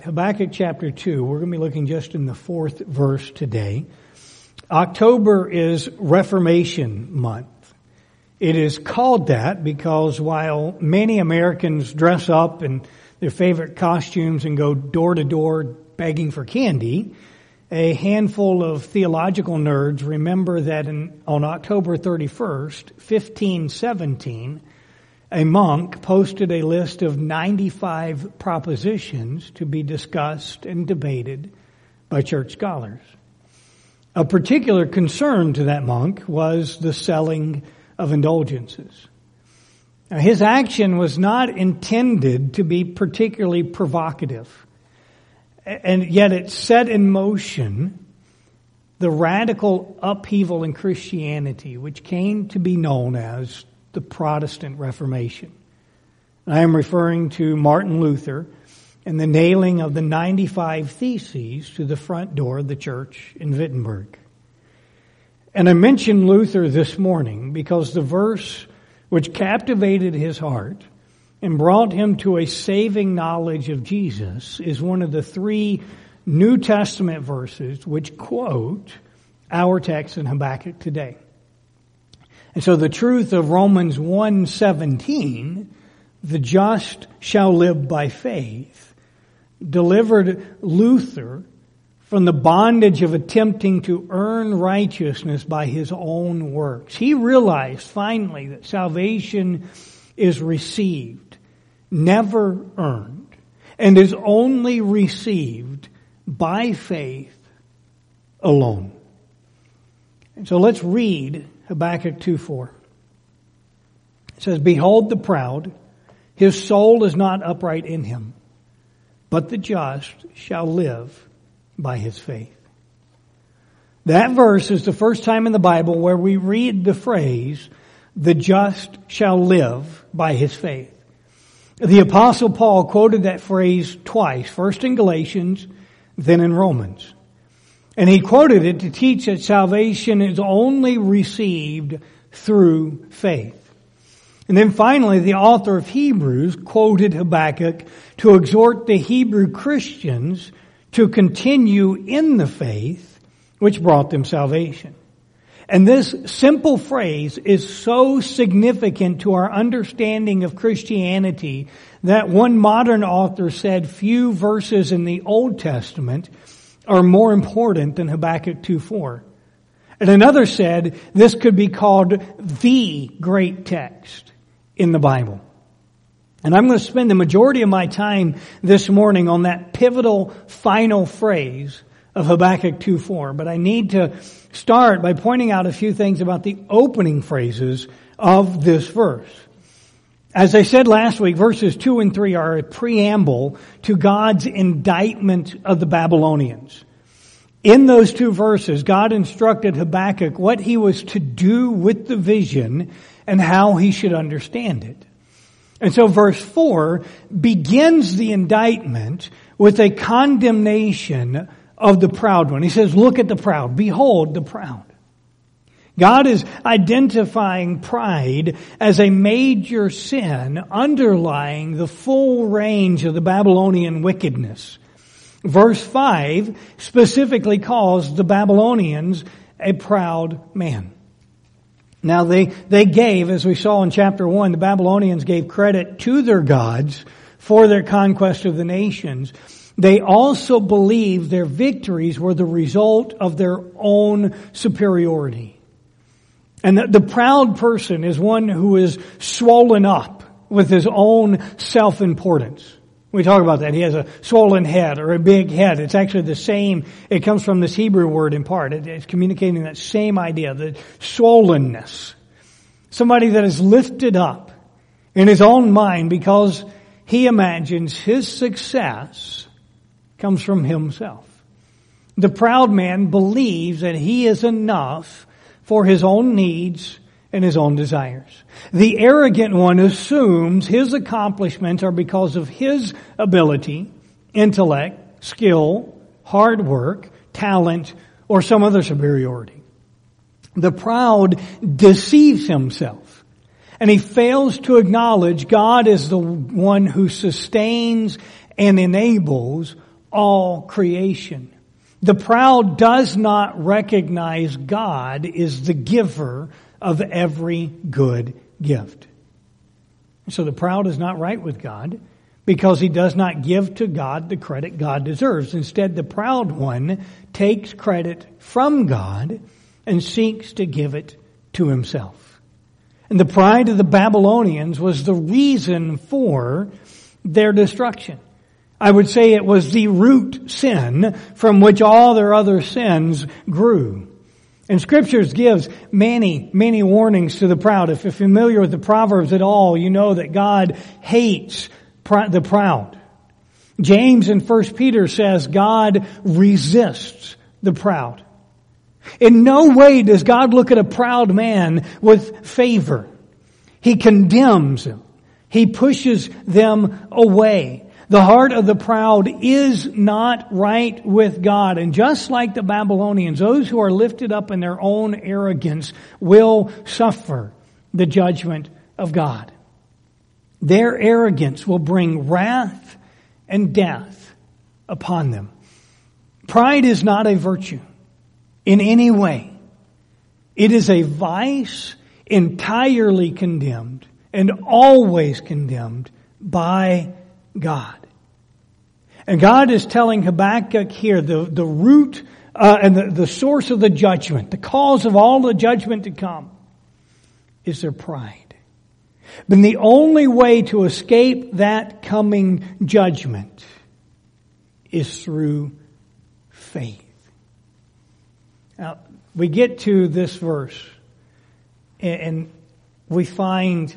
Habakkuk chapter 2. We're going to be looking just in the 4th verse today. October is Reformation Month. It is called that because while many Americans dress up in their favorite costumes and go door to door begging for candy, a handful of theological nerds remember that on October 31st, 1517, a monk posted a list of 95 propositions to be discussed and debated by church scholars. A particular concern to that monk was the selling of indulgences. Now, his action was not intended to be particularly provocative, and yet it set in motion the radical upheaval in Christianity, which came to be known as the Protestant Reformation. I am referring to Martin Luther and the nailing of the 95 Theses to the front door of the church in Wittenberg. And I mentioned Luther this morning because the verse which captivated his heart and brought him to a saving knowledge of Jesus is one of the 3 New Testament verses which quote our text in Habakkuk today. And so the truth of Romans 1:17, the just shall live by faith, delivered Luther from the bondage of attempting to earn righteousness by his own works. He realized finally that salvation is received, never earned, and is only received by faith alone. And so let's read Habakkuk 2:4. It says, "Behold the proud, his soul is not upright in him, but the just shall live by his faith." That verse is the first time in the Bible where we read the phrase, "the just shall live by his faith." The Apostle Paul quoted that phrase twice, first in Galatians, then in Romans. And he quoted it to teach that salvation is only received through faith. And then finally, the author of Hebrews quoted Habakkuk to exhort the Hebrew Christians to continue in the faith which brought them salvation. And this simple phrase is so significant to our understanding of Christianity that one modern author said few verses in the Old Testament are more important than Habakkuk 2:4. And another said this could be called the great text in the Bible. And I'm going to spend the majority of my time this morning on that pivotal final phrase of Habakkuk 2:4. But I need to start by pointing out a few things about the opening phrases of this verse. As I said last week, verses 2 and 3 are a preamble to God's indictment of the Babylonians. In those 2 verses, God instructed Habakkuk what he was to do with the vision and how he should understand it. And so verse 4 begins the indictment with a condemnation of the proud one. He says, "Look at the proud. Behold the proud." God is identifying pride as a major sin underlying the full range of the Babylonian wickedness. Verse 5 specifically calls the Babylonians a proud man. Now they gave, as we saw in chapter 1, the Babylonians gave credit to their gods for their conquest of the nations. They also believed their victories were the result of their own superiority. And the proud person is one who is swollen up with his own self-importance. We talk about that. He has a swollen head or a big head. It's actually the same. It comes from this Hebrew word in part. It's communicating that same idea, the swollenness. Somebody that is lifted up in his own mind because he imagines his success comes from himself. The proud man believes that he is enough for his own needs and his own desires. The arrogant one assumes his accomplishments are because of his ability, intellect, skill, hard work, talent, or some other superiority. The proud deceives himself, and he fails to acknowledge God is the one who sustains and enables all creation. The proud does not recognize God is the giver of every good gift. So the proud is not right with God because he does not give to God the credit God deserves. Instead, the proud one takes credit from God and seeks to give it to himself. And the pride of the Babylonians was the reason for their destruction. I would say it was the root sin from which all their other sins grew. And Scriptures gives many, many warnings to the proud. If you're familiar with the Proverbs at all, you know that God hates the proud. James in 1 Peter says God resists the proud. In no way does God look at a proud man with favor. He condemns them. He pushes them away. The heart of the proud is not right with God. And just like the Babylonians, those who are lifted up in their own arrogance will suffer the judgment of God. Their arrogance will bring wrath and death upon them. Pride is not a virtue in any way. It is a vice entirely condemned and always condemned by God. And God is telling Habakkuk here the root and the source of the judgment, the cause of all the judgment to come, is their pride. But the only way to escape that coming judgment is through faith. Now, we get to this verse and we find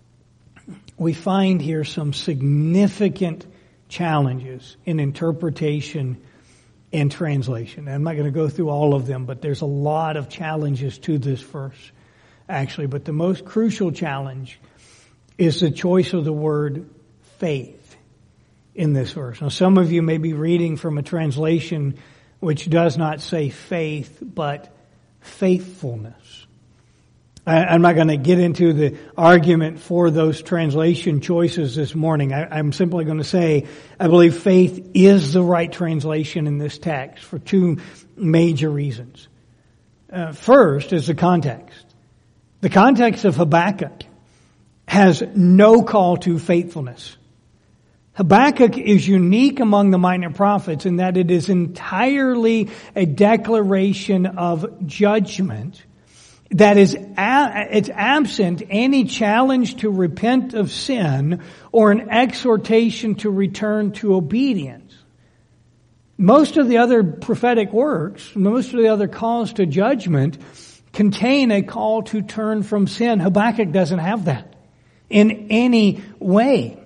here some significant challenges in interpretation and translation. I'm not going to go through all of them, but there's a lot of challenges to this verse, actually. But the most crucial challenge is the choice of the word faith in this verse. Now, some of you may be reading from a translation which does not say faith, but faithfulness. I'm not going to get into the argument for those translation choices this morning. I'm simply going to say I believe faith is the right translation in this text for two major reasons. First is the context. The context of Habakkuk has no call to faithfulness. Habakkuk is unique among the minor prophets in that it is entirely a declaration of judgment that is it's absent any challenge to repent of sin or an exhortation to return to obedience. Most of the other prophetic works, most of the other calls to judgment contain a call to turn from sin. Habakkuk doesn't have that in any way.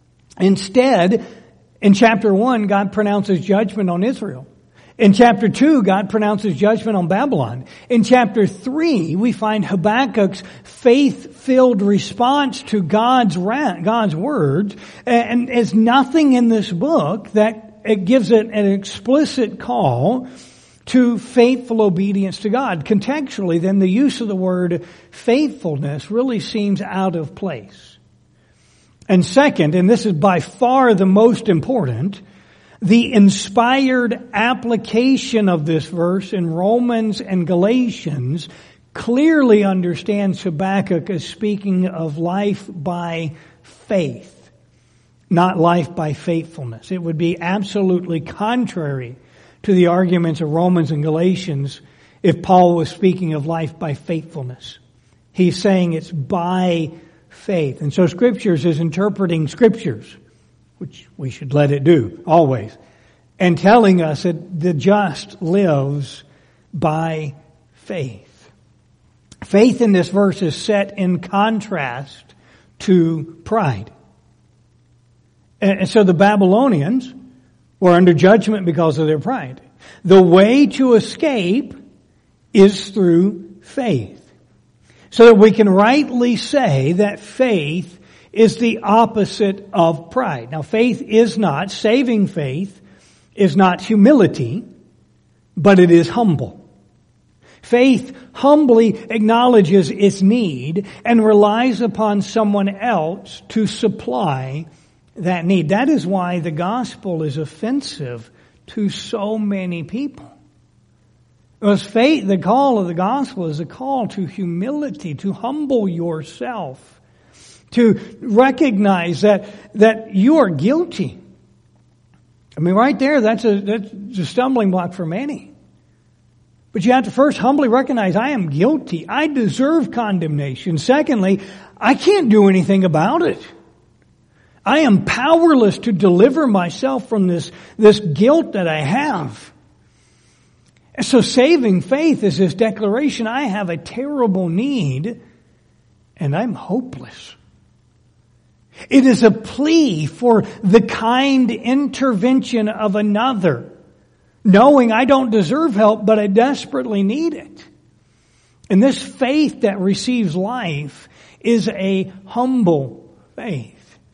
Instead, in chapter 1, God pronounces judgment on Israel. In chapter 2, God pronounces judgment on Babylon. In chapter 3, we find Habakkuk's faith-filled response to God's words. And there's nothing in this book that it gives it an explicit call to faithful obedience to God. Contextually, then, the use of the word faithfulness really seems out of place. And second, and this is by far the most important, the inspired application of this verse in Romans and Galatians clearly understands Habakkuk as speaking of life by faith, not life by faithfulness. It would be absolutely contrary to the arguments of Romans and Galatians if Paul was speaking of life by faithfulness. He's saying it's by faith. And so Scriptures is interpreting Scriptures, which we should let it do, always, and telling us that the just lives by faith. Faith in this verse is set in contrast to pride. And so the Babylonians were under judgment because of their pride. The way to escape is through faith. So that we can rightly say that faith is the opposite of pride. Now, saving faith is not humility, but it is humble. Faith humbly acknowledges its need and relies upon someone else to supply that need. That is why the gospel is offensive to so many people. Because faith, the call of the gospel is a call to humility, to humble yourself, to recognize that you are guilty. I mean, right there, that's a stumbling block for many. But you have to first humbly recognize, I am guilty. I deserve condemnation. Secondly, I can't do anything about it. I am powerless to deliver myself from this guilt that I have. And so saving faith is this declaration, I have a terrible need and I'm hopeless. It is a plea for the kind intervention of another, knowing I don't deserve help, but I desperately need it. And this faith that receives life is a humble faith.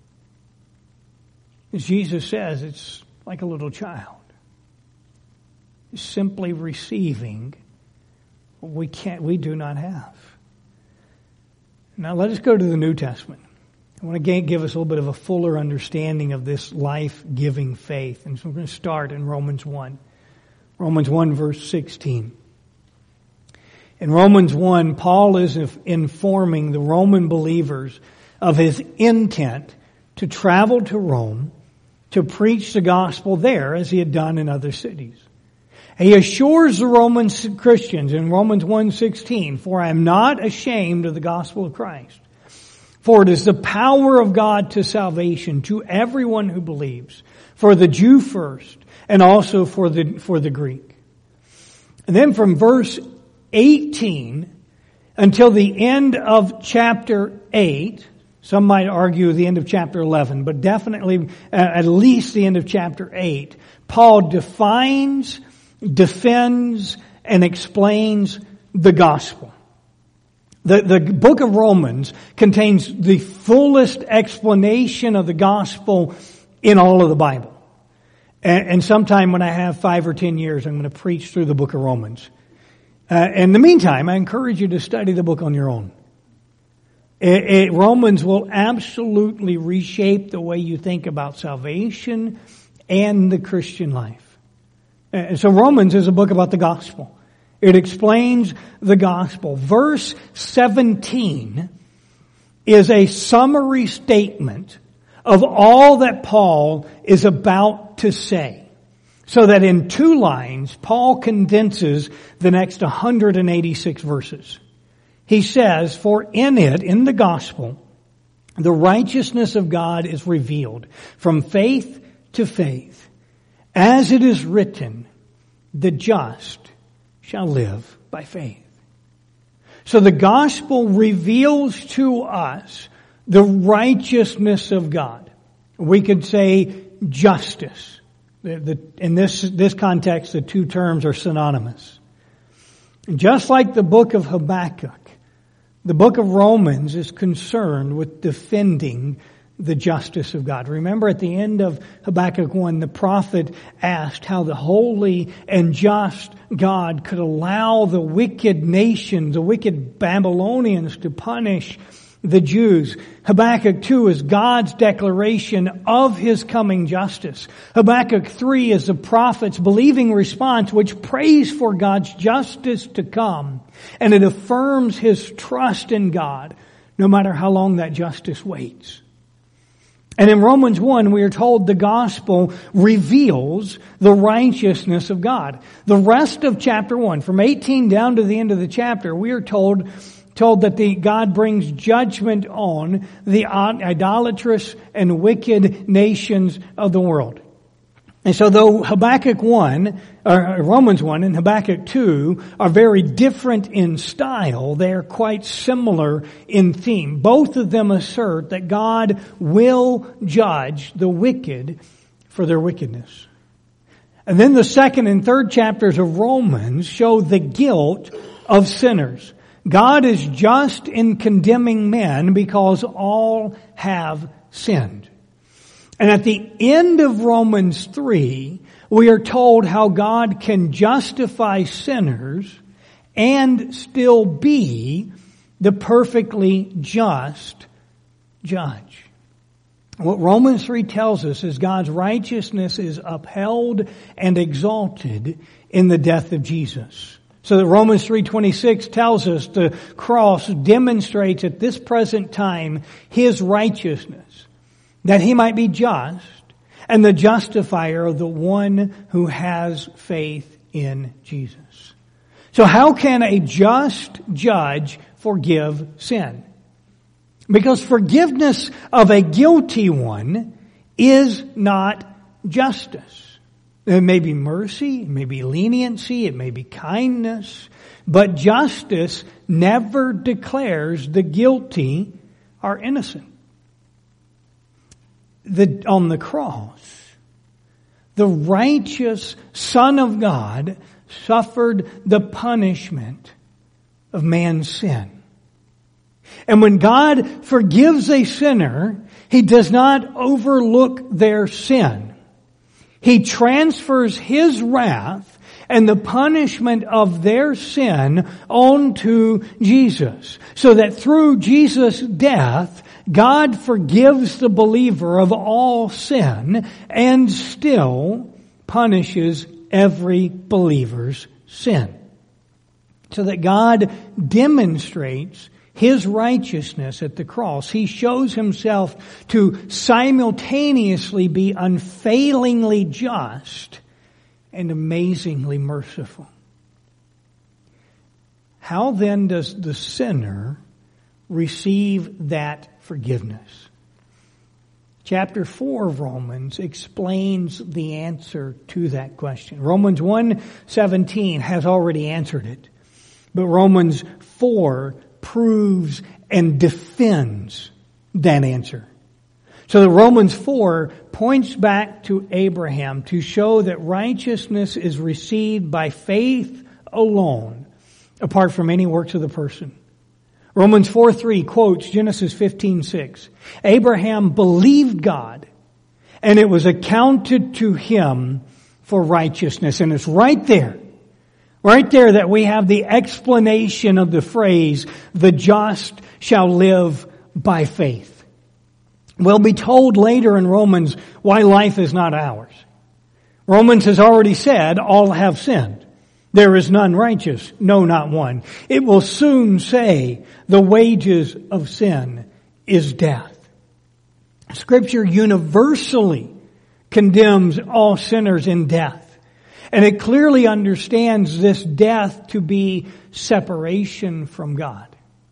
As Jesus says, it's like a little child. It's simply receiving what we do not have. Now let us go to the New Testament. I want to give us a little bit of a fuller understanding of this life-giving faith. And so we're going to start in Romans 1. Romans 1 verse 16. In Romans 1, Paul is informing the Roman believers of his intent to travel to Rome to preach the gospel there as he had done in other cities. He assures the Roman Christians in Romans 1:16, "For I am not ashamed of the gospel of Christ. For it is the power of God to salvation to everyone who believes, for the Jew first, and also for the Greek." And then from verse 18 until the end of chapter 8, some might argue the end of chapter 11, but definitely at least the end of chapter 8, Paul defines, defends, and explains the gospel. The book of Romans contains the fullest explanation of the gospel in all of the Bible. And sometime when I have 5 or 10 years, I'm going to preach through the book of Romans. In the meantime, I encourage you to study the book on your own. Romans will absolutely reshape the way you think about salvation and the Christian life. And so Romans is a book about the gospel. It explains the gospel. Verse 17 is a summary statement of all that Paul is about to say. So that in 2 lines, Paul condenses the next 186 verses. He says, "For in it, in the gospel, the righteousness of God is revealed from faith to faith. As it is written, the just shall live by faith." So the gospel reveals to us the righteousness of God. We could say justice. In this context, the 2 terms are synonymous. Just like the book of Habakkuk, the book of Romans is concerned with defending the justice of God. Remember at the end of Habakkuk 1, the prophet asked how the holy and just God could allow the wicked nations, the wicked Babylonians, to punish the Jews. Habakkuk 2 is God's declaration of His coming justice. Habakkuk 3 is the prophet's believing response which prays for God's justice to come. And it affirms his trust in God, no matter how long that justice waits. And in Romans 1, we are told the gospel reveals the righteousness of God. The rest of chapter 1, from 18 down to the end of the chapter, we are told that God brings judgment on the idolatrous and wicked nations of the world. And so though Habakkuk 1, or Romans 1 and Habakkuk 2 are very different in style, they are quite similar in theme. Both of them assert that God will judge the wicked for their wickedness. And then the 2nd and 3rd chapters of Romans show the guilt of sinners. God is just in condemning men because all have sinned. And at the end of Romans 3, we are told how God can justify sinners and still be the perfectly just judge. What Romans 3 tells us is God's righteousness is upheld and exalted in the death of Jesus. So that Romans 3:26 tells us the cross demonstrates at this present time His righteousness, that He might be just and the justifier of the one who has faith in Jesus. So how can a just judge forgive sin? Because forgiveness of a guilty one is not justice. It may be mercy, it may be leniency, it may be kindness, but justice never declares the guilty are innocent. On the cross, the righteous Son of God suffered the punishment of man's sin. And when God forgives a sinner, He does not overlook their sin. He transfers His wrath and the punishment of their sin onto Jesus, so that through Jesus' death, God forgives the believer of all sin and still punishes every believer's sin. So that God demonstrates His righteousness at the cross. He shows Himself to simultaneously be unfailingly just and amazingly merciful. How then does the sinner receive that forgiveness? Chapter 4 of Romans explains the answer to that question. Romans 1:17 has already answered it. But Romans 4 proves and defends that answer. So the Romans 4 points back to Abraham to show that righteousness is received by faith alone, apart from any works of the person. Romans 4:3 quotes Genesis 15:6. Abraham believed God, and it was accounted to him for righteousness. And it's right there that we have the explanation of the phrase, the just shall live by faith. We'll be told later in Romans why life is not ours. Romans has already said, all have sinned. There is none righteous, no, not one. It will soon say, the wages of sin is death. Scripture universally condemns all sinners in death. And it clearly understands this death to be separation from God.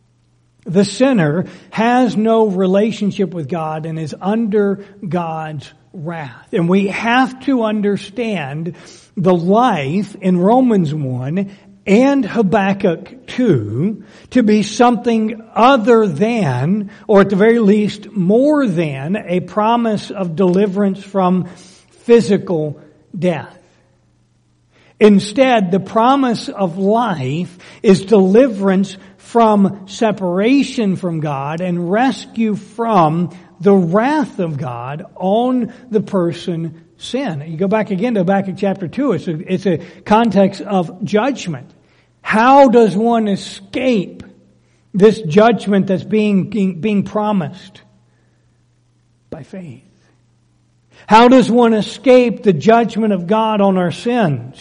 The sinner has no relationship with God and is under God's wrath. And we have to understand the life in Romans 1 and Habakkuk 2 to be something other than, or at the very least more than, a promise of deliverance from physical death. Instead, the promise of life is deliverance from separation from God and rescue from the wrath of God on the person sin. You go back again to Habakkuk chapter 2. It's a context of judgment. How does one escape this judgment that's being promised? By faith. How does one escape the judgment of God on our sins?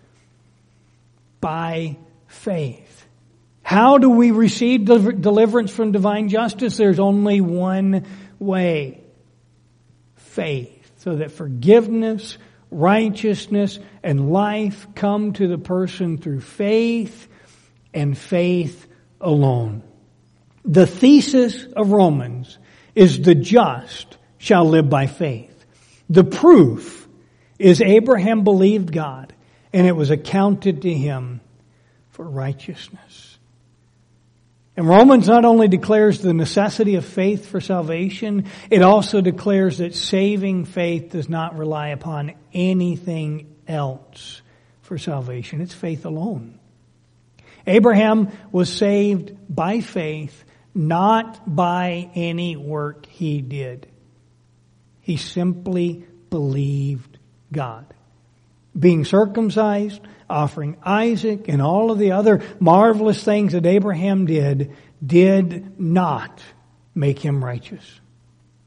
By faith. How do we receive deliverance from divine justice? There's only one way. Faith. So that forgiveness, righteousness, and life come to the person through faith and faith alone. The thesis of Romans is the just shall live by faith. The proof is Abraham believed God, and it was accounted to him for righteousness. And Romans not only declares the necessity of faith for salvation, it also declares that saving faith does not rely upon anything else for salvation. It's faith alone. Abraham was saved by faith, not by any work he did. He simply believed God. Being circumcised, offering Isaac, and all of the other marvelous things that Abraham did not make him righteous.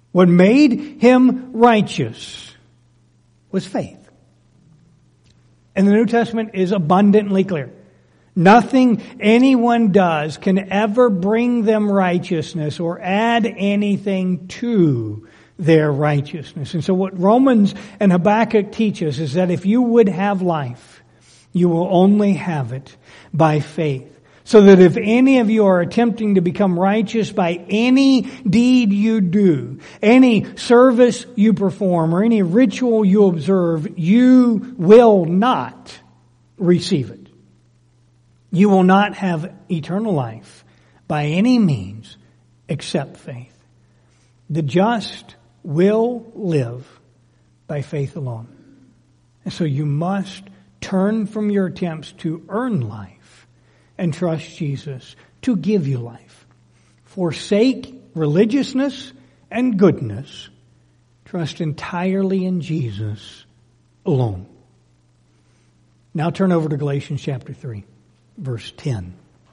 What made him righteous was faith. And the New Testament is abundantly clear. Nothing anyone does can ever bring them righteousness or add anything to their righteousness. And so what Romans and Habakkuk teach us is that if you would have life, you will only have it by faith. So that if any of you are attempting to become righteous by any deed you do, any service you perform, or any ritual you observe, you will not receive it. You will not have eternal life by any means except faith. The just will live by faith alone. And so you must turn from your attempts to earn life and trust Jesus to give you life. Forsake religiousness and goodness. Trust entirely in Jesus alone. Now turn over to Galatians chapter 3, verse 10.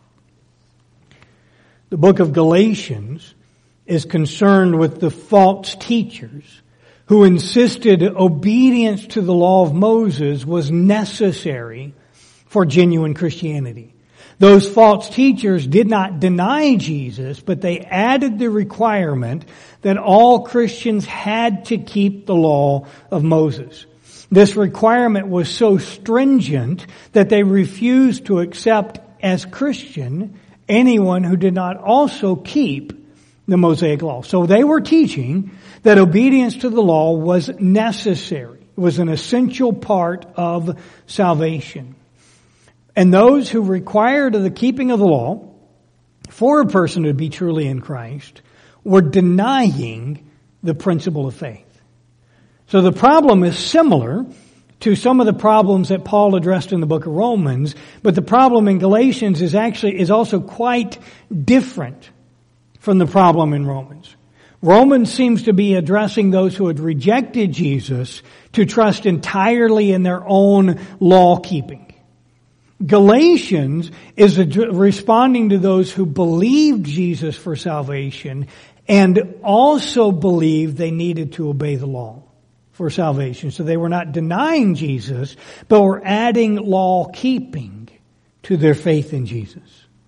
The book of Galatians is concerned with the false teachers who insisted obedience to the law of Moses was necessary for genuine Christianity. Those false teachers did not deny Jesus, but they added the requirement that all Christians had to keep the law of Moses. This requirement was so stringent that they refused to accept as Christian anyone who did not also keep the Mosaic law. So they were teaching that obedience to the law was necessary. It was an essential part of salvation. And those who required the keeping of the law for a person to be truly in Christ were denying the principle of faith. So the problem is similar to some of the problems that Paul addressed in the book of Romans, but the problem in Galatians is also quite different from the problem in Romans. Romans seems to be addressing those who had rejected Jesus to trust entirely in their own law keeping. Galatians is responding to those who believed Jesus for salvation and also believed they needed to obey the law for salvation. So they were not denying Jesus, but were adding law keeping to their faith in Jesus.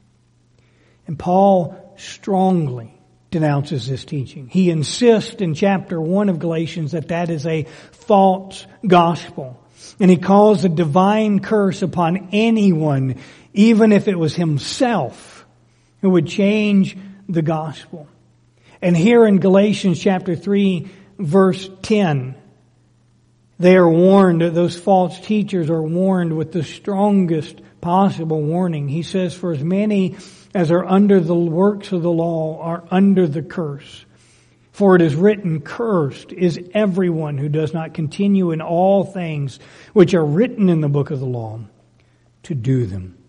And Paul strongly denounces this teaching. He insists in chapter 1 of Galatians that is a false gospel. And he calls a divine curse upon anyone, even if it was himself, who would change the gospel. And here in Galatians chapter 3, verse 10, they are warned, those false teachers are warned with the strongest possible warning. He says, for as many as are under the works of the law are under the curse. For it is written, cursed is everyone who does not continue in all things which are written in the book of the law to do them.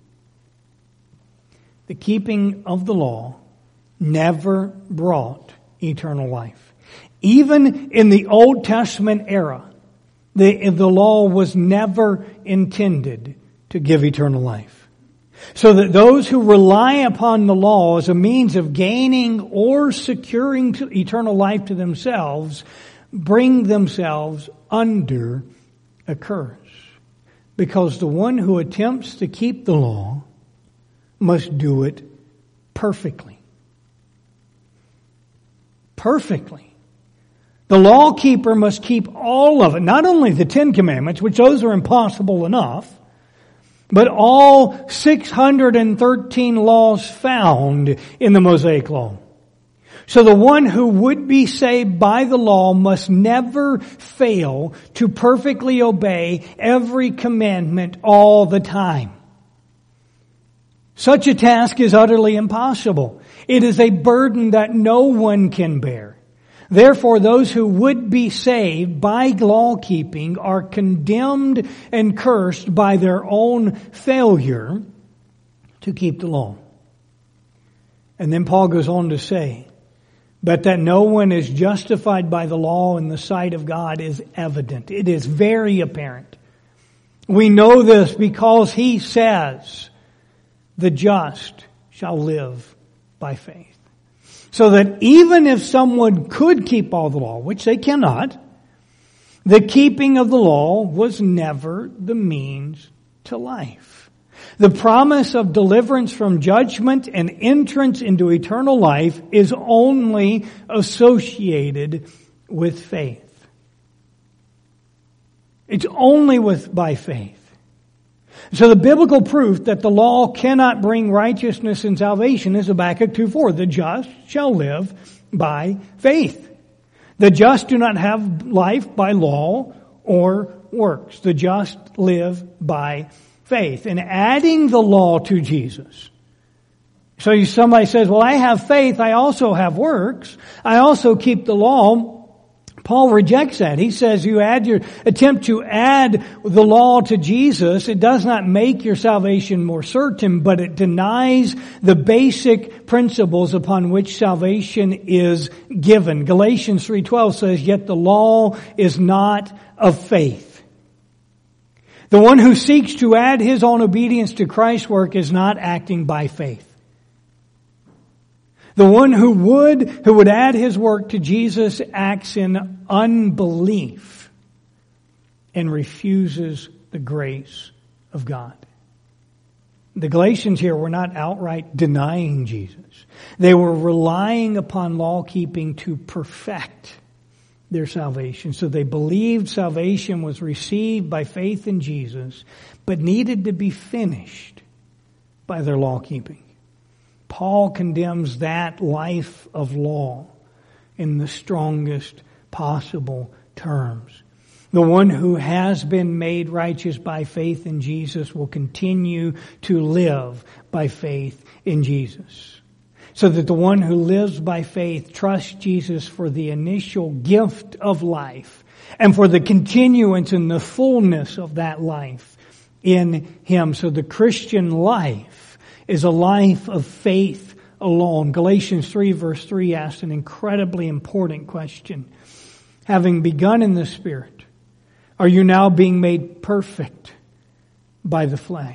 The keeping of the law never brought eternal life. Even in the Old Testament era, the law was never intended to give eternal life. So that those who rely upon the law as a means of gaining or securing eternal life to themselves bring themselves under a curse. Because the one who attempts to keep the law must do it perfectly. Perfectly. The law keeper must keep all of it, not only the 10 Commandments, which those are impossible enough, but all 613 laws found in the Mosaic Law. So the one who would be saved by the law must never fail to perfectly obey every commandment all the time. Such a task is utterly impossible. It is a burden that no one can bear. Therefore, those who would be saved by law-keeping are condemned and cursed by their own failure to keep the law. And then Paul goes on to say, but that no one is justified by the law in the sight of God is evident. It is very apparent. We know this because he says, the just shall live by faith. So that even if someone could keep all the law, which they cannot, the keeping of the law was never the means to life. The promise of deliverance from judgment and entrance into eternal life is only associated with faith. It's only by faith. So the biblical proof that the law cannot bring righteousness and salvation is Habakkuk 2:4. The just shall live by faith. The just do not have life by law or works. The just live by faith. And adding the law to Jesus. So somebody says, well, I have faith, I also have works, I also keep the law. Paul rejects that. He says you attempt to add the law to Jesus. It does not make your salvation more certain, but it denies the basic principles upon which salvation is given. Galatians 3:12 says, yet the law is not of faith. The one who seeks to add his own obedience to Christ's work is not acting by faith. The one who would add his work to Jesus acts in unbelief and refuses the grace of God. The Galatians here were not outright denying Jesus. They were relying upon law keeping to perfect their salvation. So they believed salvation was received by faith in Jesus, but needed to be finished by their law keeping. Paul condemns that life of law in the strongest possible terms. The one who has been made righteous by faith in Jesus will continue to live by faith in Jesus. So that the one who lives by faith trusts Jesus for the initial gift of life and for the continuance and the fullness of that life in Him. So the Christian life is a life of faith alone. Galatians 3 verse 3 asks an incredibly important question. Having begun in the Spirit, are you now being made perfect by the flesh?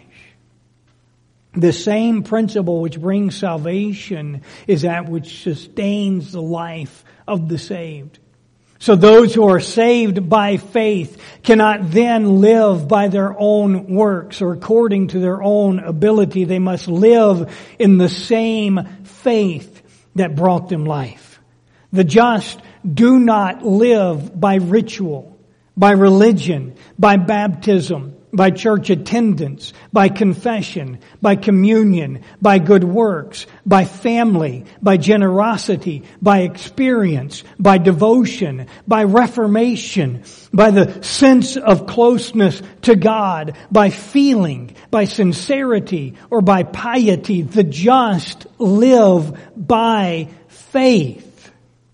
The same principle which brings salvation is that which sustains the life of the saved. So those who are saved by faith cannot then live by their own works or according to their own ability. They must live in the same faith that brought them life. The just do not live by ritual, by religion, by baptism, by church attendance, by confession, by communion, by good works, by family, by generosity, by experience, by devotion, by reformation, by the sense of closeness to God, by feeling, by sincerity, or by piety. The just live by faith.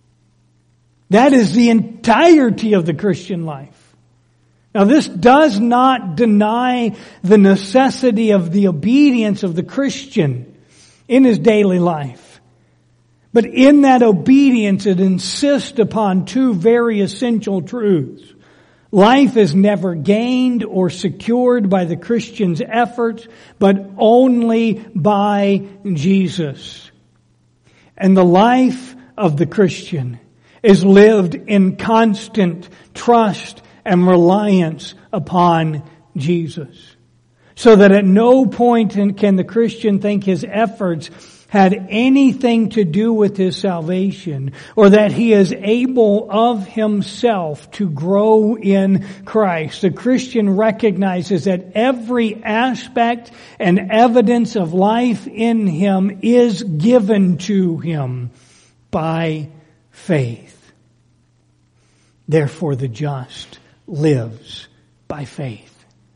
That is the entirety of the Christian life. Now this does not deny the necessity of the obedience of the Christian in his daily life. But in that obedience it insists upon two very essential truths. Life is never gained or secured by the Christian's efforts, but only by Jesus. And the life of the Christian is lived in constant trust and reliance upon Jesus. So that at no point can the Christian think his efforts had anything to do with his salvation, or that he is able of himself to grow in Christ. The Christian recognizes that every aspect and evidence of life in him is given to him by faith. Therefore the just lives by faith.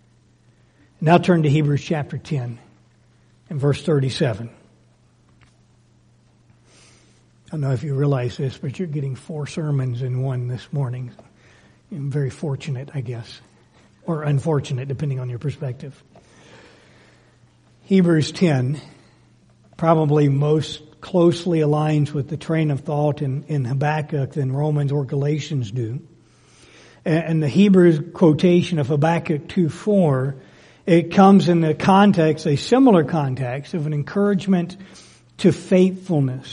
Now turn to Hebrews chapter 10 and verse 37. I don't know if you realize this, but you're getting 4 sermons in one this morning. You're very fortunate, I guess, or unfortunate, depending on your perspective. Hebrews 10 probably most closely aligns with the train of thought in Habakkuk than Romans or Galatians do. And the Hebrew quotation of Habakkuk 2:4, it comes in the context, a similar context of an encouragement to faithfulness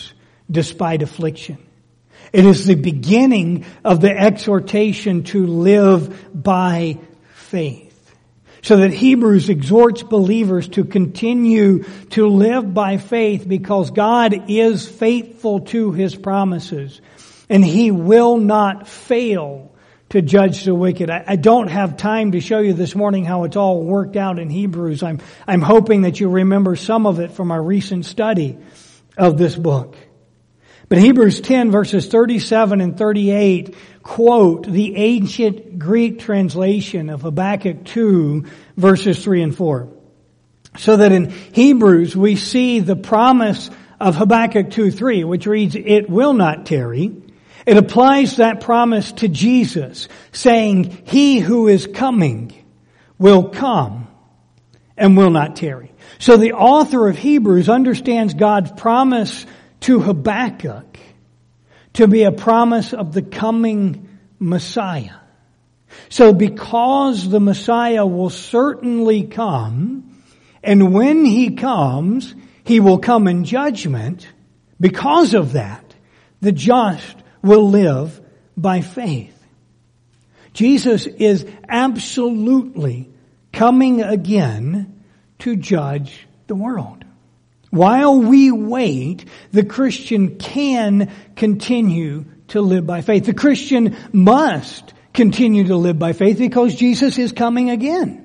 despite affliction. It is the beginning of the exhortation to live by faith. So that Hebrews exhorts believers to continue to live by faith because God is faithful to His promises and He will not fail to judge the wicked. I don't have time to show you this morning how it's all worked out in Hebrews. I'm hoping that you remember some of it from our recent study of this book. But Hebrews 10 verses 37 and 38 quote the ancient Greek translation of Habakkuk 2 verses 3 and 4. So that in Hebrews we see the promise of Habakkuk 2:3, which reads, "It will not tarry." It applies that promise to Jesus, saying, "He who is coming will come and will not tarry." So the author of Hebrews understands God's promise to Habakkuk to be a promise of the coming Messiah. So because the Messiah will certainly come, and when He comes, He will come in judgment, because of that, the just will live by faith. Jesus is absolutely coming again to judge the world. While we wait, the Christian can continue to live by faith. The Christian must continue to live by faith because Jesus is coming again.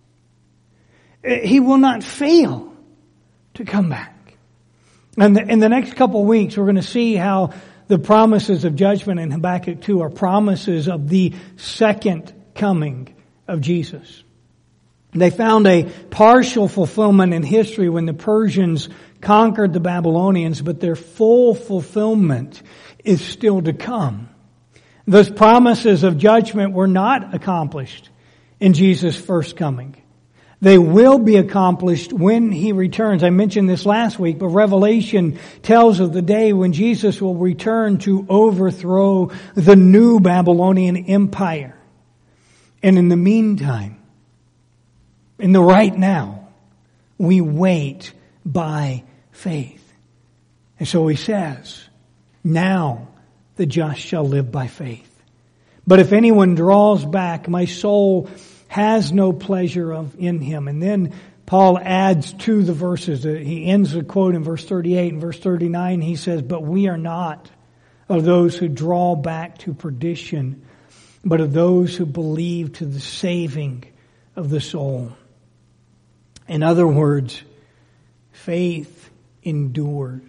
He will not fail to come back. And in the next couple of weeks, we're going to see how the promises of judgment in Habakkuk 2 are promises of the second coming of Jesus. They found a partial fulfillment in history when the Persians conquered the Babylonians, but their full fulfillment is still to come. Those promises of judgment were not accomplished in Jesus' first coming. They will be accomplished when He returns. I mentioned this last week, but Revelation tells of the day when Jesus will return to overthrow the new Babylonian Empire. And in the meantime, in the right now, we wait by faith. And so He says, now the just shall live by faith. But if anyone draws back, my soul has no pleasure in him. And then Paul adds to the verses. He ends the quote in verse 38 and verse 39. He says, but we are not of those who draw back to perdition, but of those who believe to the saving of the soul. In other words, faith endures.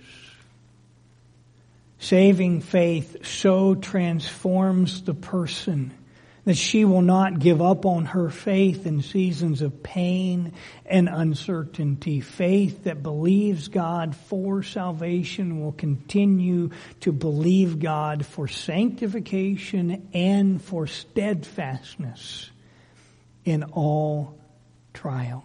Saving faith so transforms the person that she will not give up on her faith in seasons of pain and uncertainty. Faith that believes God for salvation will continue to believe God for sanctification and for steadfastness in all trials.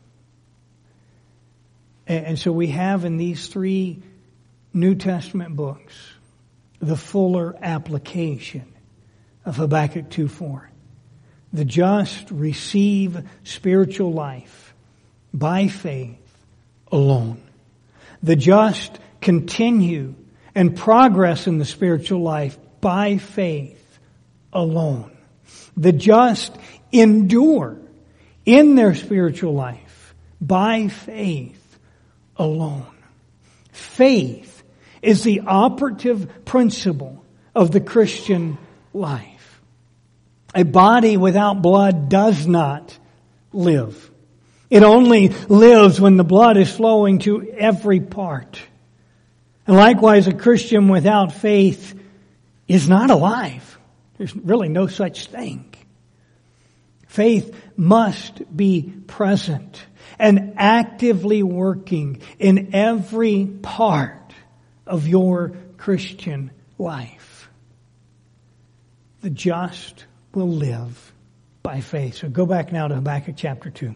And so we have in these three New Testament books the fuller application of Habakkuk 2:4. The just receive spiritual life by faith alone. The just continue and progress in the spiritual life by faith alone. The just endure in their spiritual life by faith alone. Faith is the operative principle of the Christian life. A body without blood does not live. It only lives when the blood is flowing to every part. And likewise, a Christian without faith is not alive. There's really no such thing. Faith must be present and actively working in every part of your Christian life. The just will live by faith. So go back now to Habakkuk chapter 2.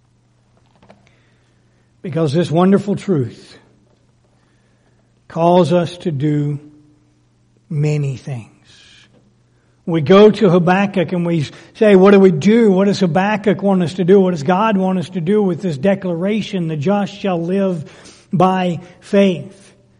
Because this wonderful truth calls us to do many things. We go to Habakkuk and we say, what do we do? What does Habakkuk want us to do? What does God want us to do with this declaration? The just shall live by faith.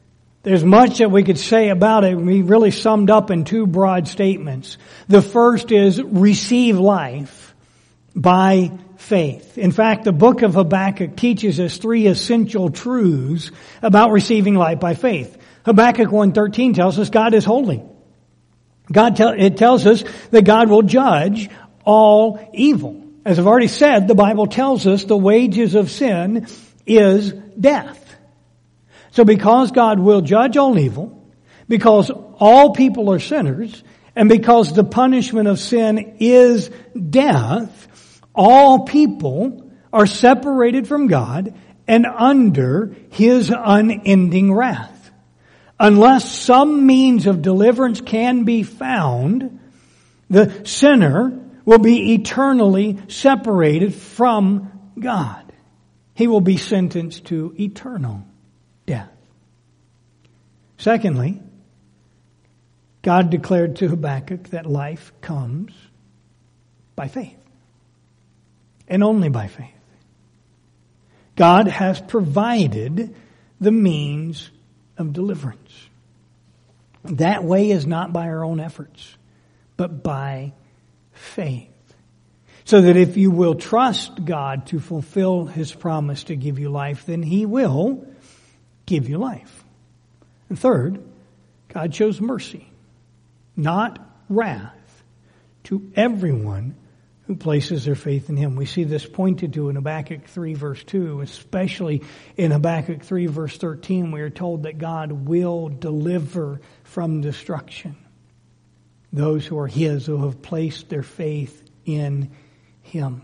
There's much that we could say about it. We really summed up in two broad statements. The first is receive life by faith. In fact, the book of Habakkuk teaches us three essential truths about receiving life by faith. Habakkuk 1:13 tells us God is holy. It tells us that God will judge all evil. As I've already said, the Bible tells us the wages of sin is death. So because God will judge all evil, because all people are sinners, and because the punishment of sin is death, all people are separated from God and under His unending wrath. Unless some means of deliverance can be found, the sinner will be eternally separated from God. He will be sentenced to eternal death. Secondly, God declared to Habakkuk that life comes by faith. And only by faith. God has provided the means of deliverance. That way is not by our own efforts, but by faith. So that if you will trust God to fulfill His promise to give you life, then He will give you life. And third, God shows mercy, not wrath, to everyone who places their faith in Him. We see this pointed to in Habakkuk 3 verse 2, especially in Habakkuk 3 verse 13, we are told that God will deliver from destruction those who are His, who have placed their faith in Him.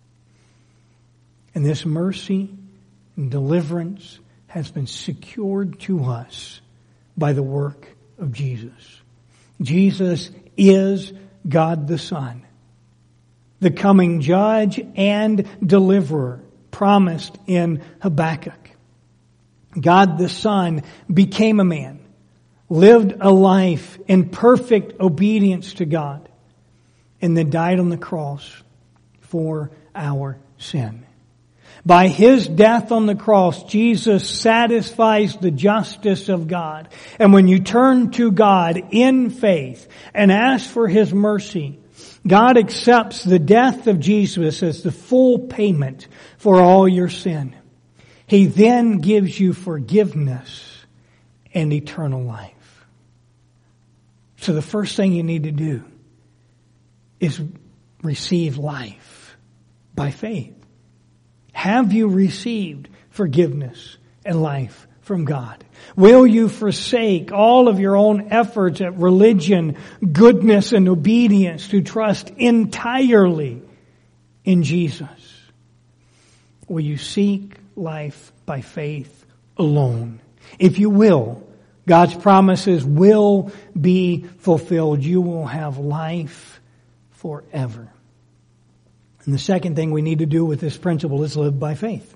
And this mercy and deliverance has been secured to us by the work of Jesus. Jesus is God the Son, the coming judge and deliverer promised in Habakkuk. God the Son became a man, lived a life in perfect obedience to God, and then died on the cross for our sin. By His death on the cross, Jesus satisfies the justice of God. And when you turn to God in faith and ask for His mercy, God accepts the death of Jesus as the full payment for all your sin. He then gives you forgiveness and eternal life. So the first thing you need to do is receive life by faith. Have you received forgiveness and life from God? Will you forsake all of your own efforts at religion, goodness, and obedience to trust entirely in Jesus? Will you seek life by faith alone? If you will, God's promises will be fulfilled. You will have life forever. And the second thing we need to do with this principle is live by faith.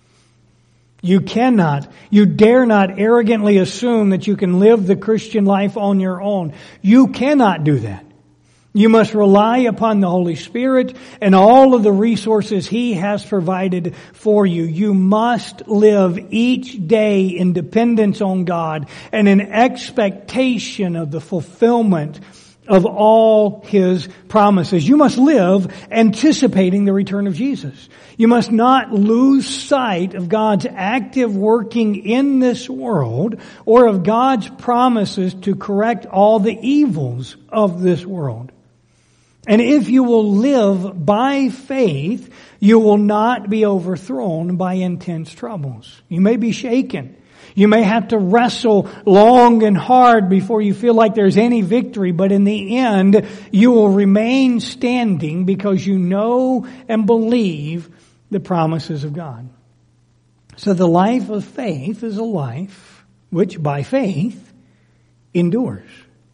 You dare not arrogantly assume that you can live the Christian life on your own. You cannot do that. You must rely upon the Holy Spirit and all of the resources He has provided for you. You must live each day in dependence on God and in expectation of the fulfillment of all His promises. You must live anticipating the return of Jesus. You must not lose sight of God's active working in this world or of God's promises to correct all the evils of this world. And if you will live by faith, you will not be overthrown by intense troubles. You may be shaken. You may have to wrestle long and hard before you feel like there's any victory, but in the end, you will remain standing because you know and believe the promises of God. So the life of faith is a life which by faith endures.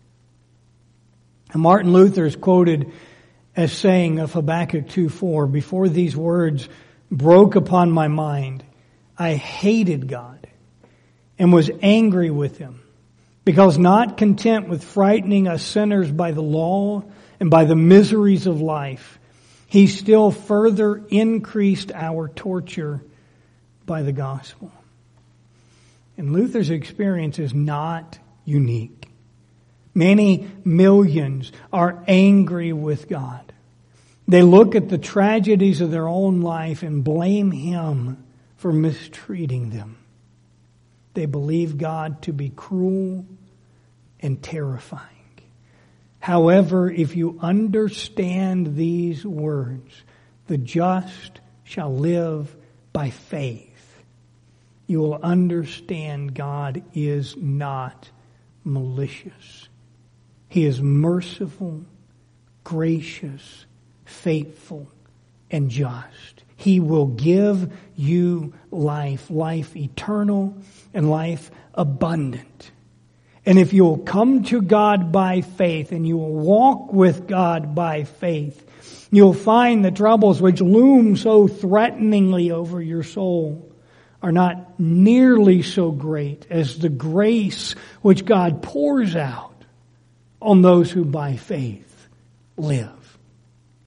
And Martin Luther is quoted as saying of Habakkuk 2:4, before these words broke upon my mind, I hated God and was angry with Him, because not content with frightening us sinners by the law and by the miseries of life, He still further increased our torture by the gospel. And Luther's experience is not unique. Many millions are angry with God. They look at the tragedies of their own life and blame Him for mistreating them. They believe God to be cruel and terrifying. However, if you understand these words, the just shall live by faith, you will understand God is not malicious. He is merciful, gracious, faithful, and just. He will give you life, life eternal and life abundant. And if you'll come to God by faith and you will walk with God by faith, you'll find the troubles which loom so threateningly over your soul are not nearly so great as the grace which God pours out on those who by faith live.